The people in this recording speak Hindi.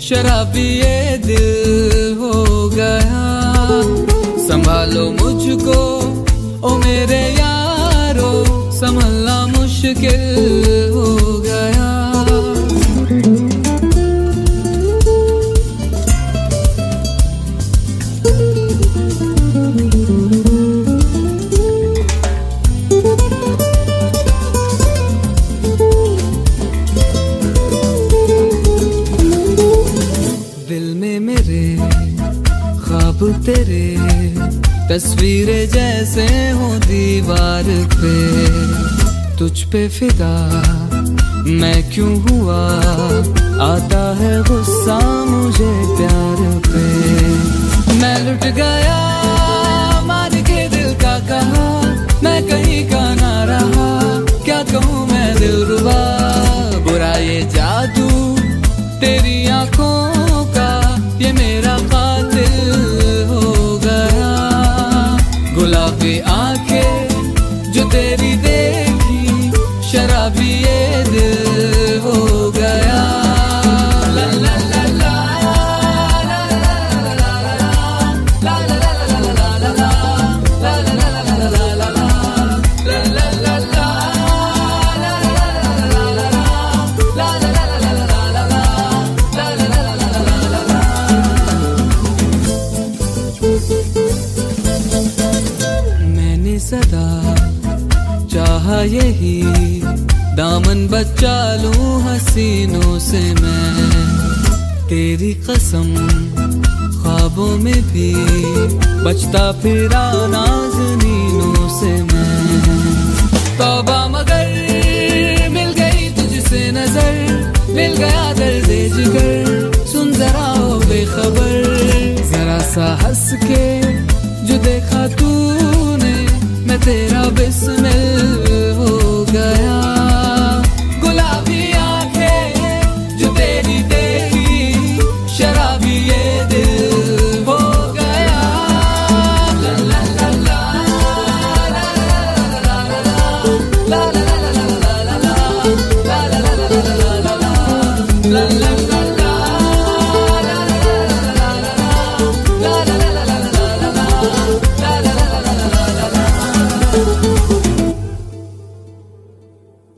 शराबी ये दिल हो गया। संभालो मुझको ओ मेरे यारो, संभलना मुश्किल हो गया। दिल में मेरे ख्वाब तेरे, तस्वीरें जैसे हो दीवार पे। तुझ पे फिदा मैं क्यों हुआ, आता है गुस्सा मुझे प्यार पे। मैं लुट गया मान के दिल का कहा, मैं कहीं का ना रहा, क्या कहूँ मैं दिलरुबा। बुरा ये जादू तेरी आंखों का, ये मेरा कातिल हो गया। गुलाबी आंखें जो तेरी देखी, शराबी ये दिल हो गया। ला ला ला ला ला ला ला ला ला ला ला सदा चाहा यही, दामन बचा लूं हसीनों से मैं। तेरी कसम ख्वाबों में भी बचता फिरा नाज़नीनों से मैं। तौबा मगर मिल गई तुझसे नजर, मिल गया दर्द जिगर, सुन जरा हो बेखबर। जरा सा हंस के जो देखा तूने, मैं तेरा